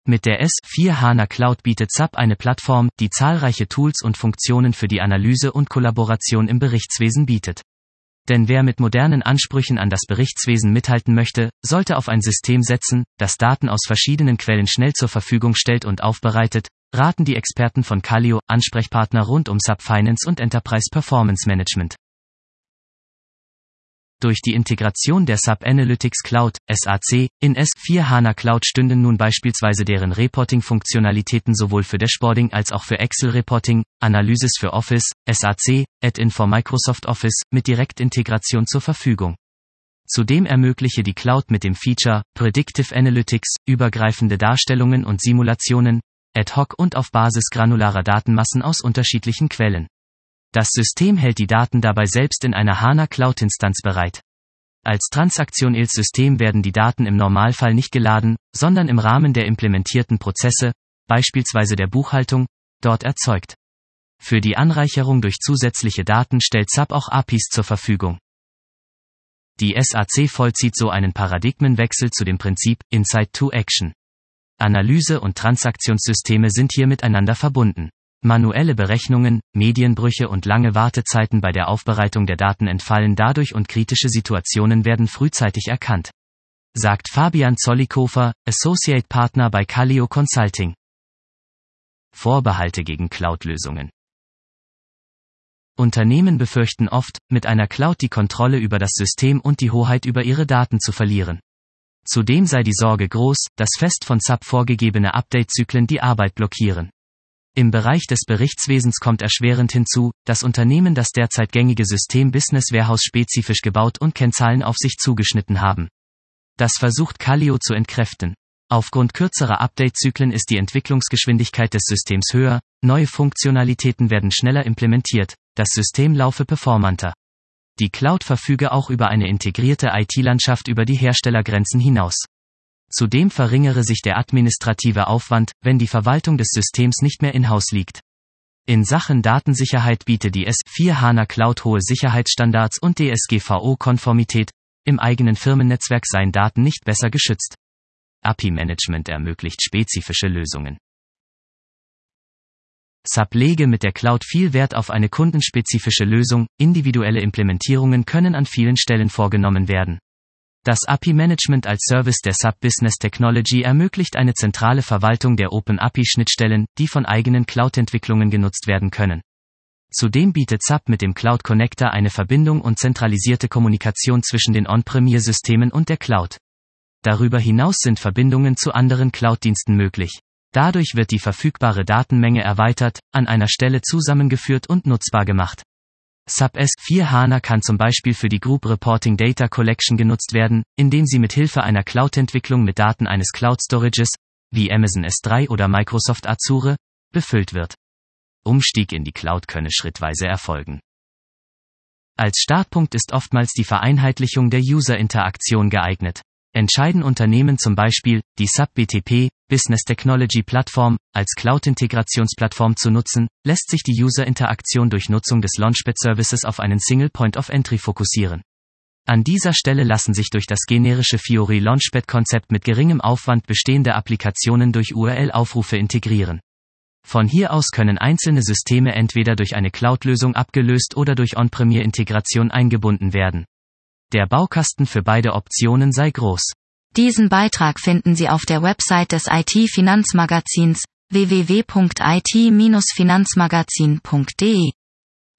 Mit der S/4HANA Cloud bietet SAP eine Plattform, die zahlreiche Tools und Funktionen für die Analyse und Kollaboration im Berichtswesen bietet. Denn wer mit modernen Ansprüchen an das Berichtswesen mithalten möchte, sollte auf ein System setzen, das Daten aus verschiedenen Quellen schnell zur Verfügung stellt und aufbereitet, raten die Experten von Callio, Ansprechpartner rund um SAP Finance und Enterprise Performance Management. Durch die Integration der SAP Analytics Cloud, SAC, in S/4HANA Cloud stünden nun beispielsweise deren Reporting-Funktionalitäten sowohl für Dashboarding als auch für Excel-Reporting, Analysis für Office, SAC, Add-in for Microsoft Office mit Direktintegration zur Verfügung. Zudem ermögliche die Cloud mit dem Feature Predictive Analytics übergreifende Darstellungen und Simulationen, ad hoc und auf Basis granularer Datenmassen aus unterschiedlichen Quellen. Das System hält die Daten dabei selbst in einer HANA Cloud-Instanz bereit. Als transaktionelles System werden die Daten im Normalfall nicht geladen, sondern im Rahmen der implementierten Prozesse, beispielsweise der Buchhaltung, dort erzeugt. Für die Anreicherung durch zusätzliche Daten stellt SAP auch APIs zur Verfügung. Die SAC vollzieht so einen Paradigmenwechsel zu dem Prinzip Insight to Action. Analyse- und Transaktionssysteme sind hier miteinander verbunden. Manuelle Berechnungen, Medienbrüche und lange Wartezeiten bei der Aufbereitung der Daten entfallen dadurch und kritische Situationen werden frühzeitig erkannt. Sagt Fabian Zollikofer, Associate Partner bei Callio Consulting. Vorbehalte gegen Cloud-Lösungen. Unternehmen befürchten oft, mit einer Cloud die Kontrolle über das System und die Hoheit über ihre Daten zu verlieren. Zudem sei die Sorge groß, dass fest von SAP vorgegebene Update-Zyklen die Arbeit blockieren. Im Bereich des Berichtswesens kommt erschwerend hinzu, dass Unternehmen das derzeit gängige System Business Warehouse spezifisch gebaut und Kennzahlen auf sich zugeschnitten haben. Das versucht Callio zu entkräften. Aufgrund kürzerer Update-Zyklen ist die Entwicklungsgeschwindigkeit des Systems höher, neue Funktionalitäten werden schneller implementiert, das System laufe performanter. Die Cloud verfüge auch über eine integrierte IT-Landschaft über die Herstellergrenzen hinaus. Zudem verringere sich der administrative Aufwand, wenn die Verwaltung des Systems nicht mehr in-house liegt. In Sachen Datensicherheit bietet die S/4HANA Cloud hohe Sicherheitsstandards und DSGVO-Konformität, im eigenen Firmennetzwerk seien Daten nicht besser geschützt. API-Management ermöglicht spezifische Lösungen. SAP lege mit der Cloud viel Wert auf eine kundenspezifische Lösung, individuelle Implementierungen können an vielen Stellen vorgenommen werden. Das API-Management als Service der SAP Business Technology ermöglicht eine zentrale Verwaltung der Open-API-Schnittstellen, die von eigenen Cloud-Entwicklungen genutzt werden können. Zudem bietet SAP mit dem Cloud Connector eine Verbindung und zentralisierte Kommunikation zwischen den On-Premier-Systemen und der Cloud. Darüber hinaus sind Verbindungen zu anderen Cloud-Diensten möglich. Dadurch wird die verfügbare Datenmenge erweitert, an einer Stelle zusammengeführt und nutzbar gemacht. SAP S/4HANA kann zum Beispiel für die Group Reporting Data Collection genutzt werden, indem sie mit Hilfe einer Cloud-Entwicklung mit Daten eines Cloud-Storages, wie Amazon S3 oder Microsoft Azure, befüllt wird. Umstieg in die Cloud könne schrittweise erfolgen. Als Startpunkt ist oftmals die Vereinheitlichung der User-Interaktion geeignet. Entscheiden Unternehmen zum Beispiel, die SAP BTP, Business Technology Plattform, als Cloud-Integrationsplattform zu nutzen, lässt sich die User-Interaktion durch Nutzung des Launchpad-Services auf einen Single Point of Entry fokussieren. An dieser Stelle lassen sich durch das generische Fiori Launchpad-Konzept mit geringem Aufwand bestehende Applikationen durch URL-Aufrufe integrieren. Von hier aus können einzelne Systeme entweder durch eine Cloud-Lösung abgelöst oder durch On-Premier-Integration eingebunden werden. Der Baukasten für beide Optionen sei groß. Diesen Beitrag finden Sie auf der Website des IT-Finanzmagazins www.it-finanzmagazin.de.